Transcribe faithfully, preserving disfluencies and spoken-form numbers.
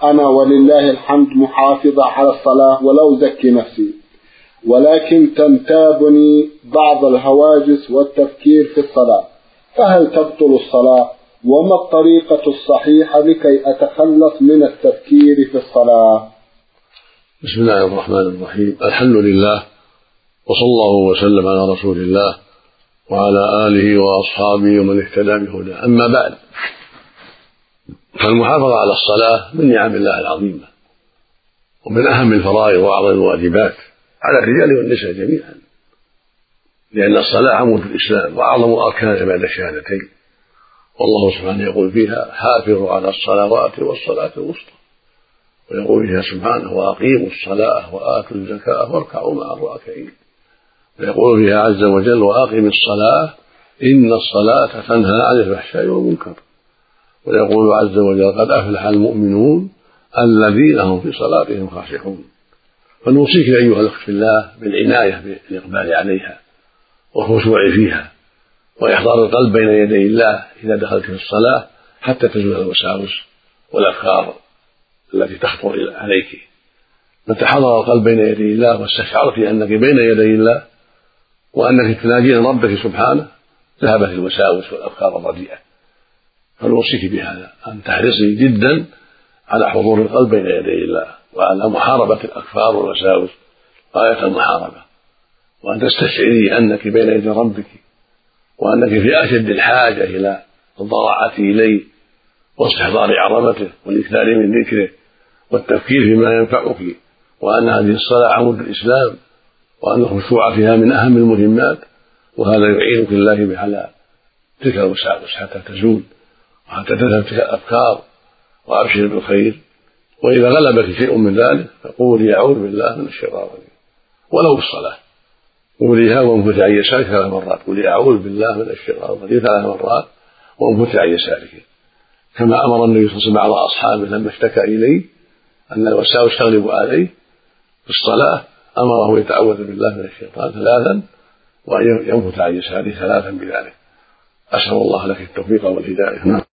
أنا ولله الحمد محافظة على الصلاة ولا أزكي نفسي، ولكن تنتابني بعض الهواجس والتفكير في الصلاة، فهل تبطل الصلاة؟ وما الطريقة الصحيحة لكي أتخلص من التفكير في الصلاة؟ بسم الله الرحمن الرحيم. الحمد لله، وصلى الله وسلم على رسول الله وعلى آله وأصحابه ومن اهتدى بهداه. أما بعد، فالمحافظة على الصلاة من نعم الله العظيمة، ومن أهم الفرائض وأعظم الواجبات على الرجال والنساء جميعا، لأن الصلاة عمود الإسلام وأعظم أركانه بعد الشهادتين، والله سبحانه يقول فيها: حافظوا على الصلوات والصلاة الوسطى، ويقول فيها سبحانه: وأقيموا الصلاة وآتوا الزكاة واركعوا مع الراكعين، ويقول فيها عز وجل: وأقم الصلاة إن الصلاة تنهى عن الفحشاء والمنكر، ويقول عز وجل: قد أفلح المؤمنون الذين هم في صلاتهم خاشعون. فنوصيك أيها الأخ في الله بالعناية بالإقبال عليها والخشوع فيها، وإحضار القلب بين يدي الله إذا دخلت في الصلاة، حتى تزول الوساوس والأفكار التي تخطر عليك. متى حضر القلب بين يدي الله واستشعرت أنك بين يدي الله وأنك تناجين ربك سبحانه، ذهبت الوساوس والأفكار الرديئة. فنوصيك بهذا، أن تحرصي جدا على حضور القلب بين يدي الله، وعلى محاربة الأفكار والوساوس غاية المحاربة، وأن تستشعري أنك بين يدي ربك، وأنك في أشد الحاجة إلى الضراعة إليه واستحضار عظمته والإكثار من ذكره والتفكير فيما ينفعك، وأن هذه الصلاة عمود الإسلام، وأن الخشوع فيها من أهم المهمات، وهذا يعينك الله على تلك الوساوس حتى تزول وحتى تذهب تلك الأفكار. وأبشر بالخير، وإذا غلبك شيء من ذلك فقولي: أعوذ بالله من الشيطان الرجيم، ولو بالصلاة قوليها وانفثي عن يسارك ثلاث مرات. قولي: أعوذ بالله من الشيطان الرجيم ثلاث مرات وانفثي عن يسارك، كما أمر النبي صلى الله عليه وسلم بعض أصحابه لما اشتكى إليه أن الوساوس تغلب عليه في الصلاة، أمره يتعوذ بالله من الشيطان ثلاثا وأن ينفث عن يساره ثلاثا بذلك. أسأل الله لك التوفيق والهداية.